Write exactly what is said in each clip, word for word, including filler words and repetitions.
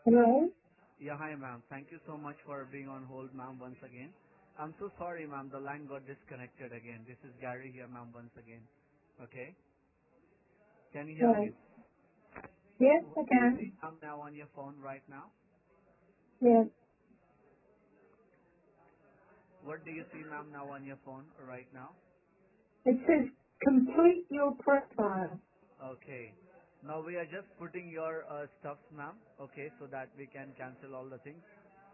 Hello? Yeah, hi, ma'am. Thank you so much for being on hold, ma'am, once again. I'm so sorry, ma'am. The line got disconnected again. This is Gary here, ma'am, once again. Okay? Can you hear me? Right. Yes, What I do you can. see, ma'am, now on your phone right now? Yes. What do you see, ma'am, now on your phone right now? It says complete your profile. Okay. Now we are just putting your uh, stuffs, ma'am. Okay, so that we can cancel all the things.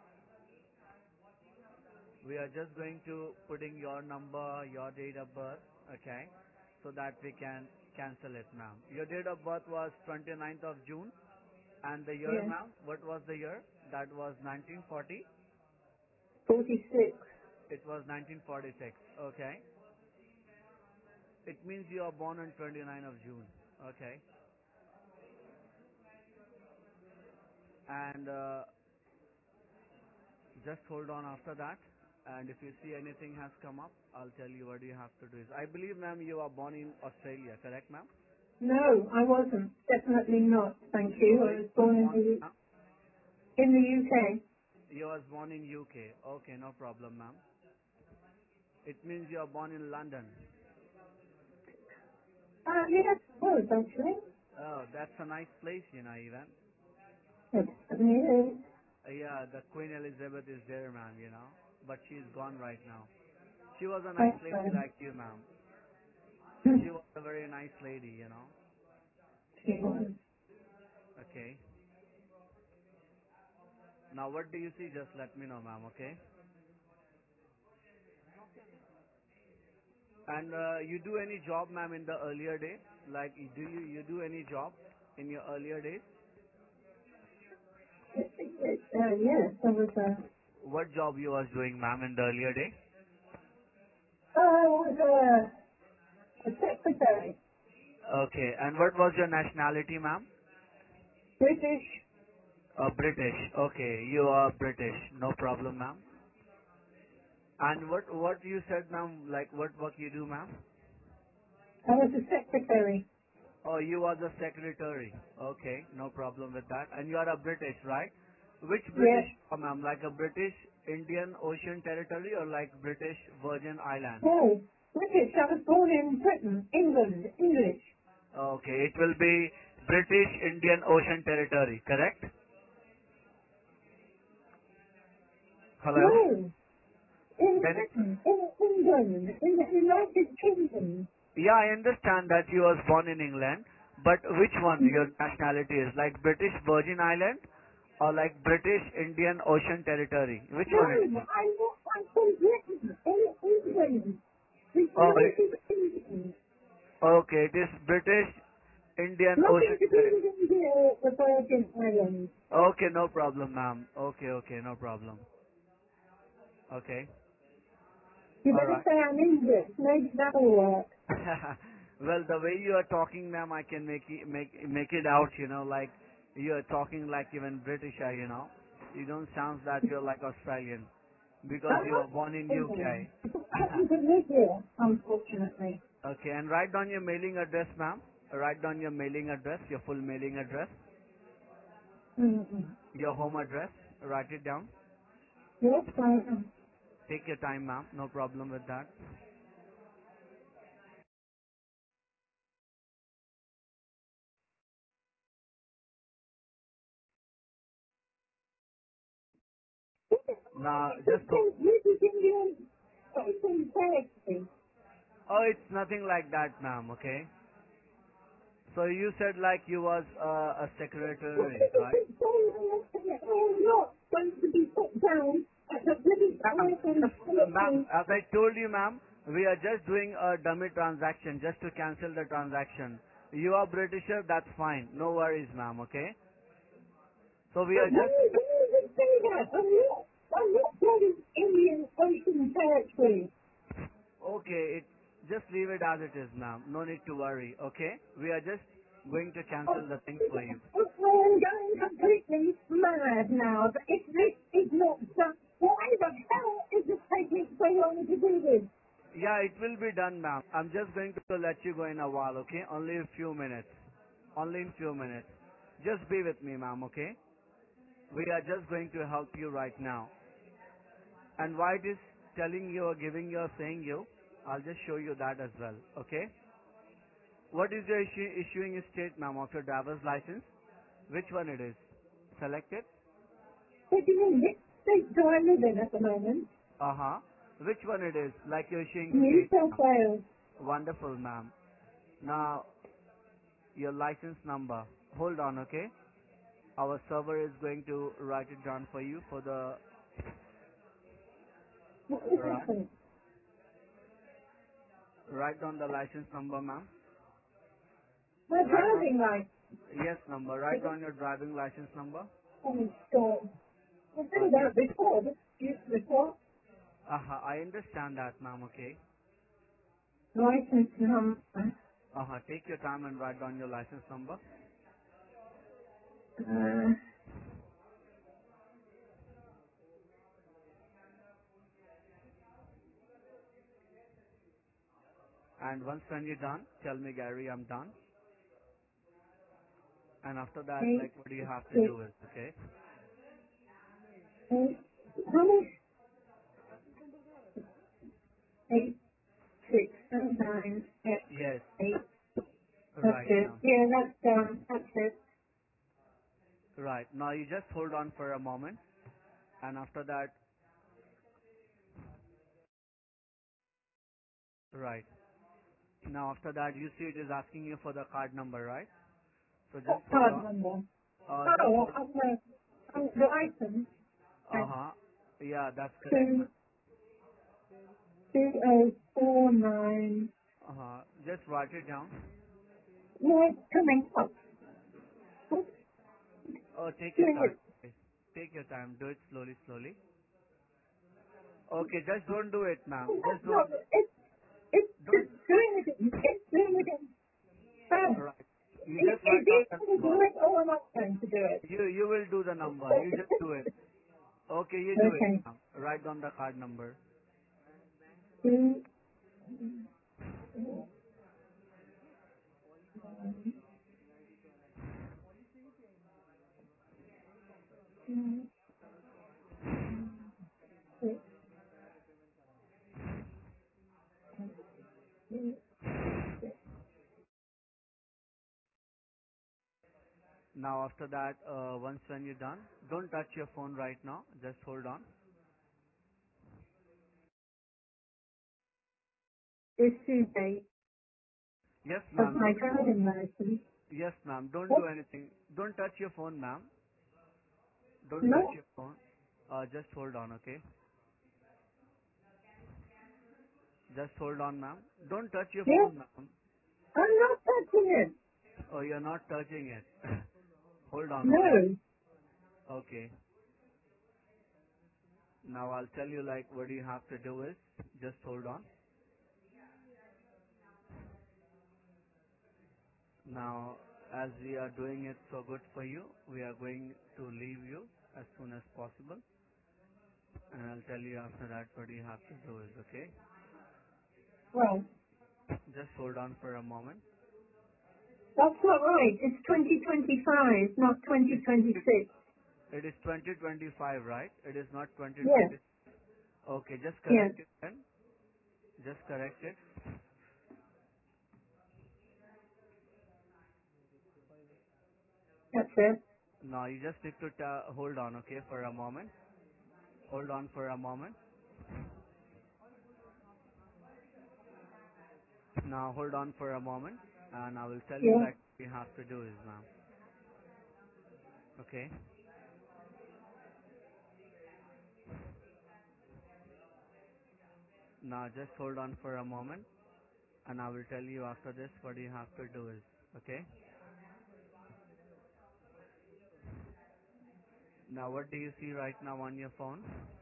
We are just going to putting your number, your date of birth, okay, so that we can cancel it, ma'am. Your date of birth was twenty-ninth of June, and the year, Yes. ma'am, what was the year? That was nineteen forty. forty-six. It was nineteen forty-six, okay. It means you are born on twenty-ninth of June, okay. And uh, just hold on after that. And if you see anything has come up, I'll tell you what you have to do. Is I believe, ma'am, you are born in Australia, correct, ma'am? No, I wasn't. Definitely not. Thank you. Where I you was was born in born, the, ma'am? in the U K. You was born in U K. Okay, no problem, ma'am. It means you are born in London. Uh, yes, it was actually. Oh, that's a nice place, you know, even. It certainly is. Uh, yeah, the Queen Elizabeth is there, ma'am, you know. But she's gone right now. She was a nice Thanks, lady um, like you, ma'am. She was a very nice lady, you know. she was. Okay. Now, what do you see? Just let me know, ma'am, okay? And uh, you do any job, ma'am, in the earlier days? Like, do you, you do any job in your earlier days? It, it, it, uh, yes, I was, uh, What job you was doing, ma'am, in the earlier day? I was, uh, a secretary. Okay. And what was your nationality, ma'am? British. Uh, British. Okay, you are British. No problem, ma'am. And what what you said, ma'am? Like what work you do, ma'am? I was a secretary. Oh, you are the secretary. Okay, no problem with that. And you are a British, right? Which Yes. British, uh, ma'am? Like a British Indian Ocean Territory or like British Virgin Islands? No, British. I was born in Britain, England, English. Okay, it will be British Indian Ocean Territory, correct? Hello? No, in Can it, Britain, in England, in the United Kingdom. yeah, I understand that you was born in England, but which one No, your nationality is? Like British Virgin Island or like British Indian Ocean Territory? Which one it is? I'm not. I'm from Britain, in England, the Oh, United Kingdom. okay, it is British Indian Nothing Ocean to do Territory. with India or the Virgin Islands. Okay, no problem, ma'am. Okay, okay, no problem. Okay, You all better right. say I'm English. Maybe that'll work. Well, the way you are talking, ma'am, I can make it, make make it out. You know, like you are talking like even British, uh, you know. You don't sound that you're like Australian because I'm you not are born in U K. England. I don't happen to live here, unfortunately. Okay, and write down your mailing address, ma'am. Write down your mailing address, your full mailing address, Mm-mm. your home address. Write it down. Yes, I am. Take your time, ma'am. No problem with that. Now, just to, This is Indian ocean territory. oh, it's nothing like that, ma'am. Okay. So you said like you was uh, a What secretary, is it right? that's going on? I am not going to be put down at the British Ma'am, ocean just, uh, ma'am, territory. as I told you, ma'am, we are just doing a dummy transaction just to cancel the transaction. You are Britisher, that's fine. No worries, ma'am, okay? So we But are when just, you, when you say that, I'm not, I'm not going Indian ocean territory. okay, it, just leave it as it is, ma'am. No need to worry, okay? We are just going to Oh, cancel the thing for you. I am going completely mad now. But if this is not done, why the hell is it taking so long to do this? Yeah, it will be done, ma'am. I'm just going to let you go in a while, okay? Only a few minutes. Only in few minutes. Just be with me, ma'am, okay? We are just going to help you right now. And why it is telling you or giving you or saying you, I'll just show you that as well. Okay? What is your issu- issuing state, ma'am, of your driver's license? Which one it is? Select it. What do you mean? Which state do I live in at the moment? Uh-huh. Which one it is? Like your issuing New state, South ma'am. Wales. Wonderful, ma'am. Now, your license number. Hold on, okay? Our server is going to write it down for you for the What is run. happening? Write down the license number, ma'am. My Write down, driving license. yes, number. Write down your driving license number. Oh my God. I've Uh, done take, that before. This used before. uh-huh, I understand that, ma'am, okay? License number. Uh-huh, take your time and write down your license number. Uh, And once when you're done, tell me, Gary, I'm done. And after that, eight, like, what do you have to six, do is, okay? eight. How many? Eight, six, seven, nine, eight, Yes, eight. That's right, it. ma'am. Yeah, that's done. That's it. Right. Now you just hold on for a moment. And after that, right. Now after that, you see it is asking you for the card number, right? So What just hold card on. number? Uh, just Oh, hold. on the, on the license. Uh-huh. Yeah, that's correct, Two, ma'am. two oh four nine. Uh-huh. Just write it down. No, it's coming up. What's Oh, take your doing time. it? Okay. Take your time. Do it slowly, slowly. Okay, just don't do it, ma'am. Just That's not, don't, it's, it's, don't, it's doing it. It's doing it. Um, right. You Is just write is down he the going to do number. it or am I going to do it? You, you will do the number. You just do it. Okay, you do it, Okay. ma'am. Write down the card number. Two, two, six, two. Now after that, uh, once when you're done, don't touch your phone right now. Just hold on. Issue date Yes, of ma'am. my Don't do. driving license. Yes, ma'am. Don't do What? anything. Don't touch your phone, ma'am. Don't touch No. your phone. Uh, just hold on, okay? Just hold on, ma'am. Don't touch your Yes. phone, ma'am. I'm not touching it. Oh, you're not touching it. Hold on, hold on. No. Okay. Now I'll tell you like what you have to do is just hold on. Now, as we are doing it so good for you, we are going to leave you as soon as possible. And I'll tell you after that what you have to do is, okay? Well, Just hold on for a moment. that's not right. It's twenty twenty-five, not It, it, twenty twenty-six. it is twenty twenty-five, right? It is not Yes. twenty twenty. Okay, just Yes. correct it then. Just correct it. That's it. Now you just need to ta- hold on, okay, for a moment. Hold on for a moment. Now hold on for a moment, and I will tell you Yeah. like what you have to do is, ma'am. Okay? Now just hold on for a moment, and I will tell you after this what you have to do is, okay? Now what do you see right now on your phone?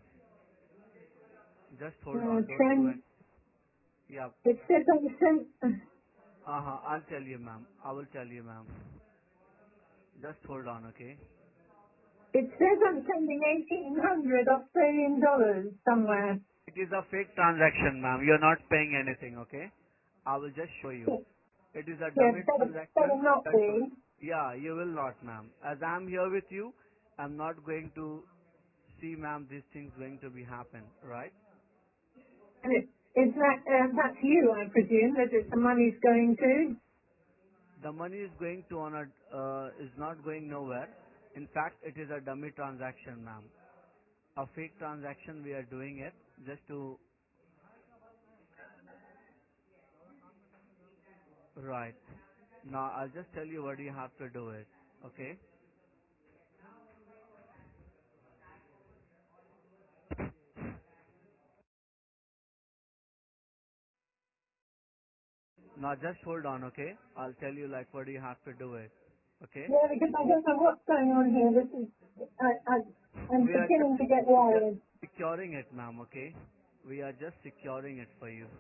Just hold Uh, on, don't do trend. it. Yeah. It says on the Uh-huh, I'll tell you, ma'am. I will tell you, ma'am. Just hold on, okay? It says I'm sending eighteen hundred Australian dollars somewhere. It is a fake transaction, ma'am. You're not paying anything, okay? I will just show you. It is a Yeah, dummy better, better transaction. not That will, be. yeah, you will not, ma'am. As I'm here with you, I'm not going to see, ma'am, these things going to be happen, right? And it, is that, um, that's you, I presume, that it, the money's going to? The money is going to on a, uh, is not going nowhere. In fact, it is a dummy transaction, ma'am. A fake transaction we are doing it just to, right. Now I'll just tell you what you have to do it, okay? Now just hold on, okay? I'll tell you like what you have to do it, okay? Yeah, because I don't know what's going on here. This is, I, I, I'm We are just, beginning to get we are worried. securing it, ma'am, okay? We are just securing it for you.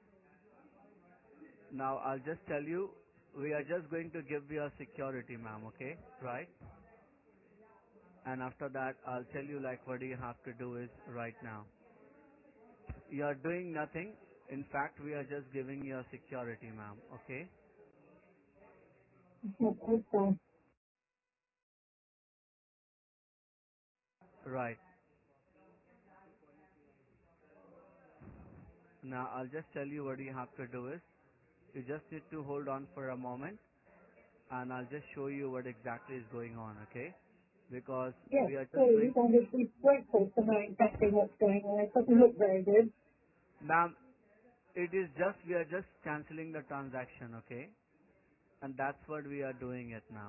Now I'll just tell you, we are just going to give you a security, ma'am, okay? Right? And after that, I'll tell you like what you have to do is right now. You are doing nothing. In fact, we are just giving you a security, ma'am, okay? Okay. Right. Now I'll just tell you what you have to do is, you just need to hold on for a moment and I'll just show you what exactly is going on, okay? Because Yes, we are just please. going, I would be grateful to know exactly what's going on. It doesn't look very good. ma'am, it is just, we are just cancelling the transaction, okay? And that's what we are doing it, ma'am.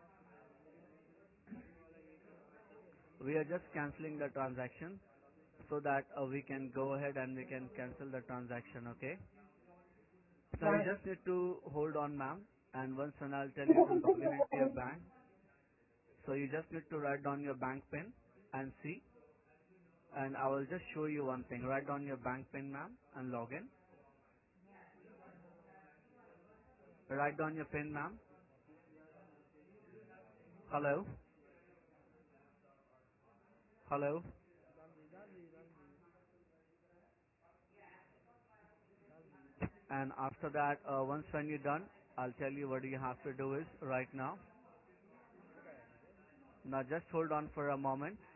We are just cancelling the transaction so that uh, we can go ahead and we can cancel the transaction, okay? Now you Right. just need to hold on, ma'am, and once and I'll tell You you to haven't log put in into your that bank. So you just need to write down your bank pin and see. And I will just show you one thing. Write down your bank pin, ma'am, and log in. Write down your pin, ma'am. Hello? Hello? And after that, uh, once when you're done, I'll tell you what you have to do is right now. Now just hold on for a moment.